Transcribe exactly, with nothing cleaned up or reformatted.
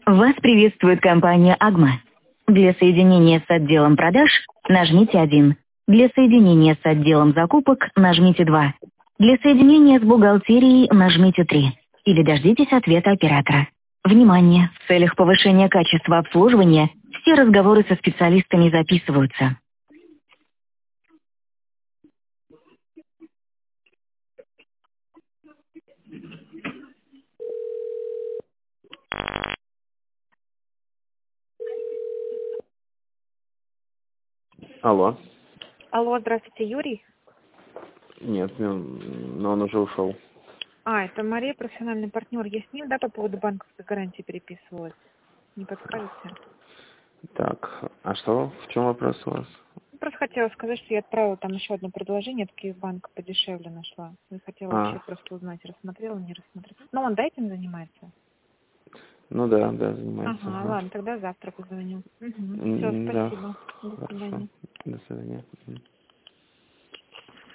Вас приветствует компания «Агма». Для соединения с отделом продаж нажмите один. Для соединения с отделом закупок нажмите два. Для соединения с бухгалтерией нажмите три. Или дождитесь ответа оператора. Внимание! В целях повышения качества обслуживания все разговоры со специалистами записываются. Алло. Алло, здравствуйте, Юрий. Нет, ну, но он уже ушел. А, это Мария, профессиональный партнер. Я с ним, да, по поводу банковской гарантии переписывалась. Не подскажете? Так, а что, в чем вопрос у вас? Просто хотела сказать, что я отправила там еще одно предложение, таки из банка подешевле нашла. И хотела вообще А, просто узнать, рассмотрела, не рассмотрела. Ну, он, да, этим занимается? ну да, да, занимается. Ага, Ага. ладно, тогда завтра позвоню. Угу. Все, М, Да, спасибо. До хорошо. свидания. До свидания. Мгм.